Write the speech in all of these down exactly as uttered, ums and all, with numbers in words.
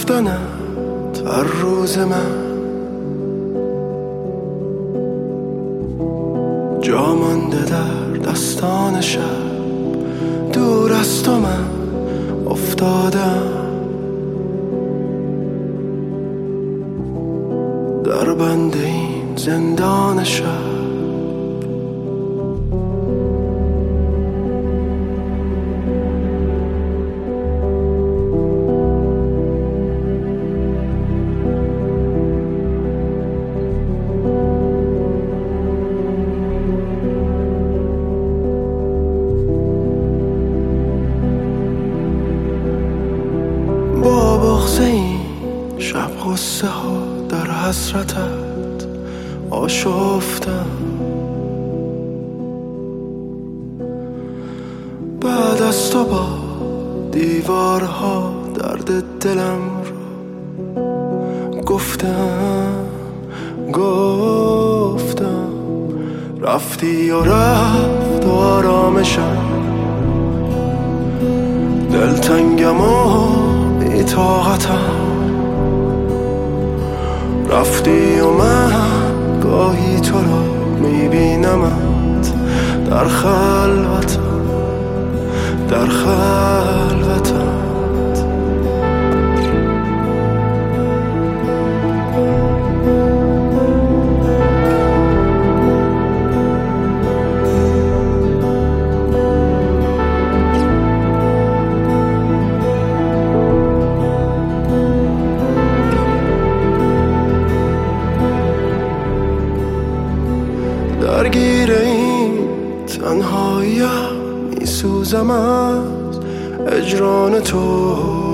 رفتنت هر روز من جا مانده در دستان شب، دور از تو من افتادم در بند این زندان شب. با بغض این شب غصه ها در حسرتت آشفتم، بعد از تو با دیوارها درد دلم رو گفتم گفتم رفتی و رفت و آرامشم، دلتنگم و بی طاقتم، رفتی و من گاهی تو را میبینمت در خلوتم در خلوتم. درگیر این تنهاییم میسوزم از هجران تو،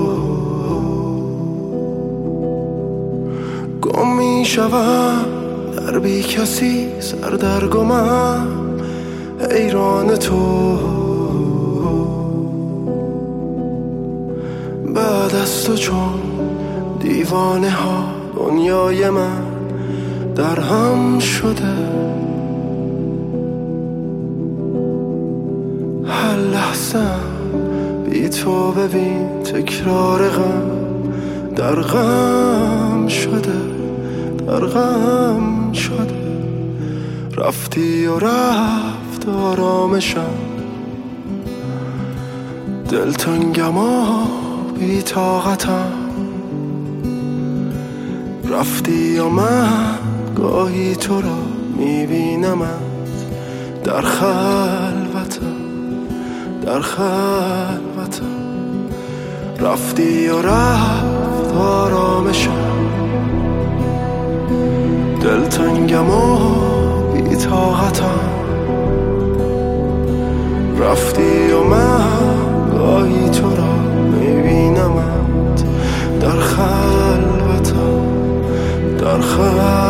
گم میشوم در بی کسی سردرگمم حیران تو، بعد از تو چون دیوانه ها دنیای من در هم شده، هر لحظه بی تو ببین تکرار غم در غم شده در غم شده، رفتی و رفت آرامشم، دلتنگم و بی طاقتم، رفتی و من گاهی تو را میبینمت در خلوتم در خلوتم، رفتی و رفت آرامشم، دلتنگم و بی طاقتم، رفتی و من گاهی تو را میبینمت در خلوتم در خلوتم.